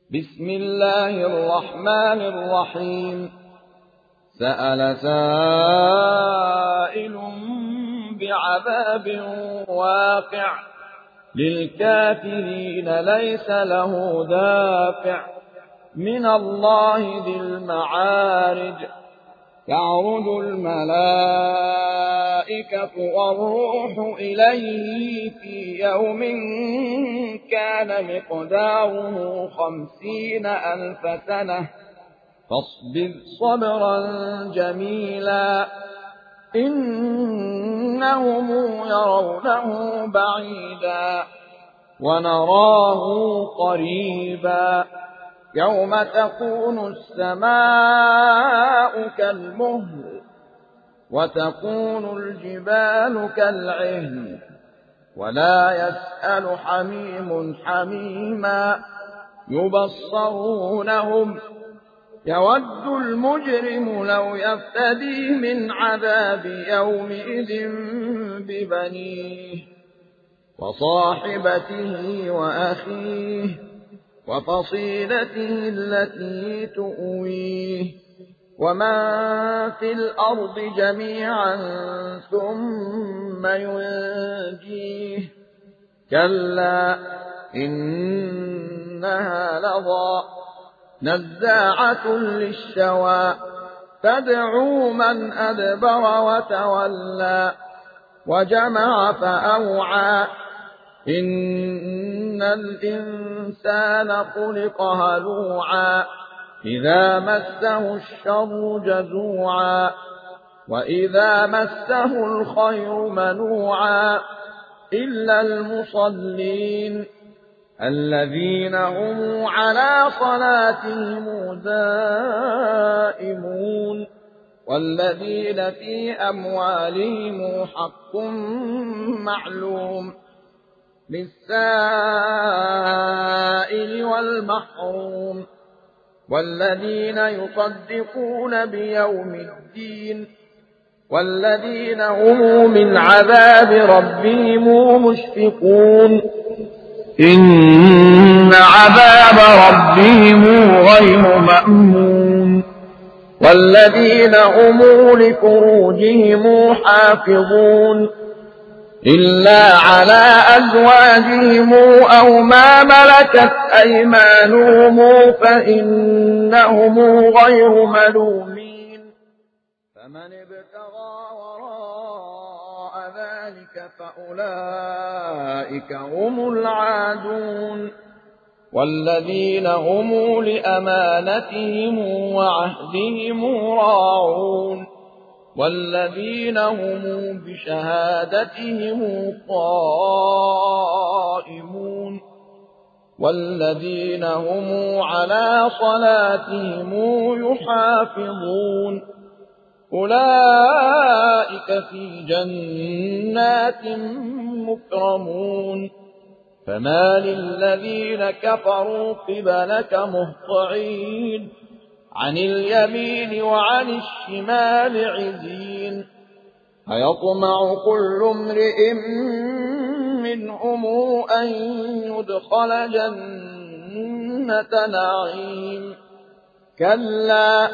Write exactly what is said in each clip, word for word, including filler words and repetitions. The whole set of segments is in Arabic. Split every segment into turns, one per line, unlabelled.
بسم الله الرحمن الرحيم. سأل سائل بعذاب واقع للكافرين ليس له دافع من الله ذي المعارج. تعرج الملائكة والروح إليه في يوم كان مقداره خمسين ألف سنة فاصبر صبرا جميلا إنهم يرونه بعيدا ونراه قريبا يوم تكون السماء كالمهل وتكون الجبال كالعهن ولا يسأل حميم حميما يبصرونهم يود المجرم لو يفتدي من عذاب يومئذ ببنيه وصاحبته وأخيه وفصيلته التي تؤويه ومن في الأرض جميعا ثم ينجيه كلا إنها لظى نزاعة للشوى تدعو من أدبر وتولى وجمع فأوعى إن الإنسان خلق هلوعا إذا مسه الشر جزوعا وإذا مسه الخير منوعا إلا المصلين الذين هم على صلاتهم دائمون والذين في أموالهم حق معلوم للسائل والمحروم والذين يصدقون بيوم الدين والذين هم من عذاب ربهم مشفقون إن عذاب ربهم غير مأمون والذين هم لفروجهم حافظون إلا على أزواجهم أو ما ملكت أيمانهم فإنهم غير ملومين فمن ابتغى وراء ذلك فأولئك هم العادون والذين هم لأمانتهم وعهدهم راعون والذين هم بشهادتهم قائمون والذين هم على صلاتهم يحافظون أولئك في جنات مكرمون فما للذين كفروا قبلك مهطعين عن اليمين وعن الشمال عزين أيطمع كل امرئ منهم أن يدخل جنة نعيم كلا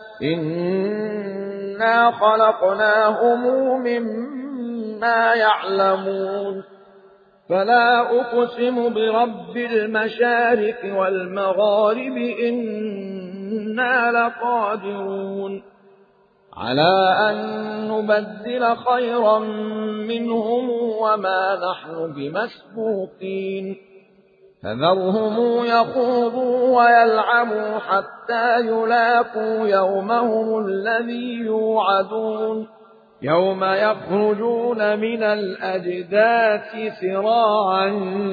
إنا خلقناهم مما يعلمون فلا أقسم برب المشارق والمغارب إنا لقادرون على أن نبدل خيرا منهم وما نحن بمسبوقين فذرهم يخوضوا ويلعبوا حتى يلاقوا يومهم الذي يوعدون يوم يخرجون من الأجداث سراعا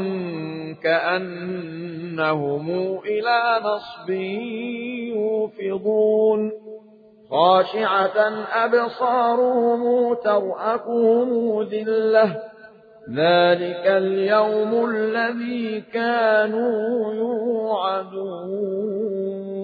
كأنهم إلى نصب يوفضون خاشعة أبصارهم ترهقهم ذلة ذلك اليوم الذي كانوا يوعدون.